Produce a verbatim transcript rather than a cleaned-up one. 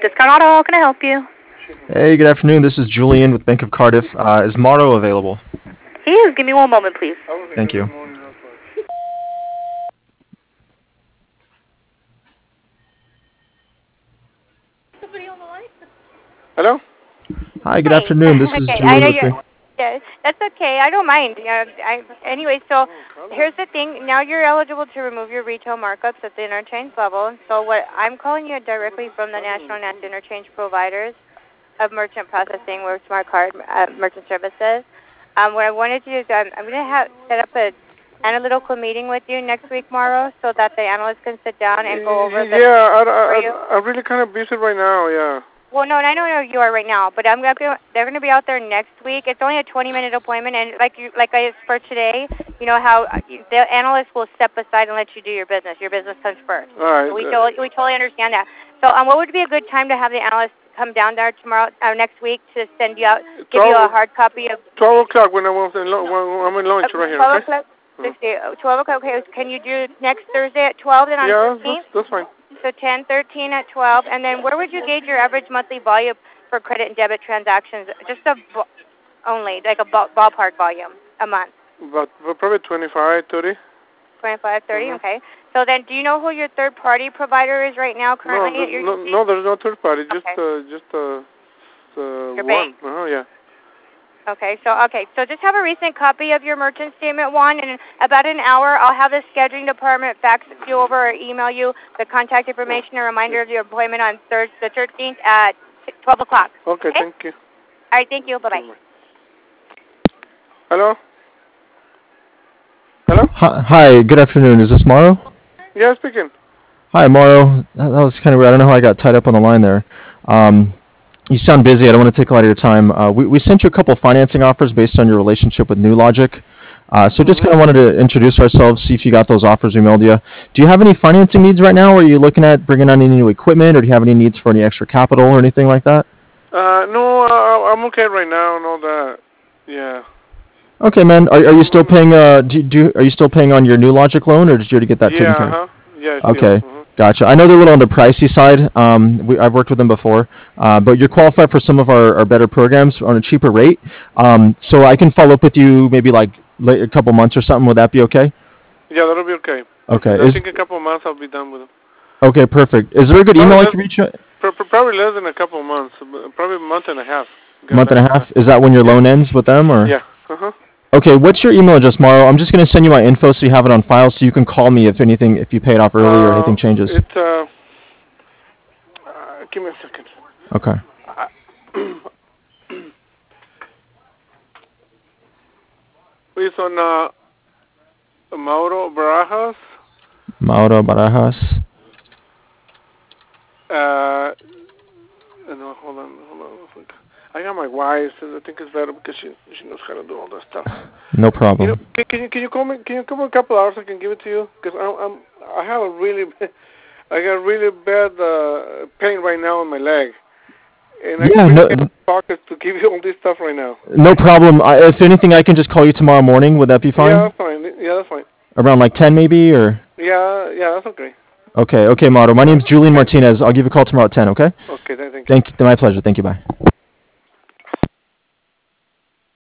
Discount Auto, how can I help you? Hey, good afternoon. This is Julian with Bank of Cardiff. Uh, is Mauro available? He is. Give me one moment, please. Thank you. Hello? Hi, good Hey. afternoon. This is Okay, I Julian know with you're. Bank. Yeah, that's okay. I don't mind. Yeah, I, anyway, so here's the thing. Now you're eligible to remove your retail markups at the interchange level. So what I'm calling you directly from the National Net Interchange Providers of Merchant Processing with Smart Card uh, Merchant Services. Um, what I wanted to do is um, I'm going to have set up a analytical meeting with you next week, Mauro, so that the analysts can sit down and go over the. Yeah, I, I, I, I'm really kind of busy right now, yeah. Well, no, I don't know who you are right now, but I'm gonna be, they're going to be out there next week. It's only a twenty-minute appointment, and like you, like I for today, you know how the analyst will step aside and let you do your business. Your business comes first. All right. So we totally, we totally understand that. So, um, what would be a good time to have the analyst come down there tomorrow, or next week, to send you out, give you a hard copy of. Twelve o'clock when I was in lo- when I'm in lunch uh, right here. Twelve Okay? o'clock. Mm-hmm. Twelve o'clock. Okay. Can you do next Thursday at twelve? Then on yeah, fifteenth. that's, that's fine. So ten, thirteen at twelve, and then where would you gauge your average monthly volume for credit and debit transactions? Just a only, like a ball, ballpark volume a month. But probably twenty-five, thirty. twenty-five, thirty, Mm-hmm. okay. So then, do you know who your third-party provider is right now, currently? No, at your no, no, there's no third party. Just, okay. uh, just uh, uh, your one. bank. Uh-huh, yeah. Okay, so okay, so just have a recent copy of your merchant statement, Juan, and in about an hour, I'll have the scheduling department fax you over or email you the contact information and reminder of your appointment on Thursday, the thirteenth at twelve o'clock. Okay, Okay, thank you. All right, thank you. Bye bye. Hello. Hello. Hi, hi, good afternoon. Is this Mauro? Yeah, speaking. Hi, Mauro. That, that was kind of weird. I don't know how I got tied up on the line there. Um, you sound busy. I don't want to take a lot of your time. Uh, we, we sent you a couple financing offers based on your relationship with NewLogic. Uh, so just mm-hmm. kind of wanted to introduce ourselves, see if you got those offers we mailed you. Do you have any financing needs right now? Or are you looking at bringing on any new equipment, or do you have any needs for any extra capital or anything like that? Uh, no, uh, I'm okay right now. No, that. Yeah. Okay, man. Are, are you still paying? Uh, do, do are you still paying on your NewLogic loan, or did you already get that yeah, taken care of? Uh-huh. Yeah. Okay, still, uh-huh. gotcha. I know they're a little on the pricey side. Um, we, I've worked with them before, uh, but you're qualified for some of our, our better programs on a cheaper rate. Um, so I can follow up with you maybe like late, a couple months or something. Would that be okay? Yeah, that'll be okay. Okay. I Is, think a couple of months I'll be done with them. okay, perfect. Is there a good Probably email I less, can reach you? pr- pr- probably less than a couple of months. Probably a month and a half. Month and a half. Is that when your yeah. loan ends with them, or? Yeah. Uh huh. Okay, what's your email address, Mauro? I'm just going to send you my info so you have it on file, so you can call me if anything, if you pay it off early uh, or anything changes. It's uh, uh, give me a second. Okay. It's on uh, Mauro Barajas. Mauro Barajas. Uh, no, hold on, hold on. I got my wife, and I think it's better because she she knows how to do all that stuff. No problem. You know, can, can you can you call me? Can you come in a couple hours? I can give it to you because I'm, I'm I have a really I got really bad uh, pain right now in my leg, and I yeah, really no, can't pockets to give you all this stuff right now. No problem. I, if anything, I can just call you tomorrow morning. Would that be fine? Yeah, that's fine. Yeah, that's fine. Around like ten maybe, or? Yeah, yeah, that's okay. Okay, okay, Mauro. My name's Julian Martinez. I'll give you a call tomorrow at ten, okay? Okay, thank you. Thank you. My pleasure. Thank you. Bye.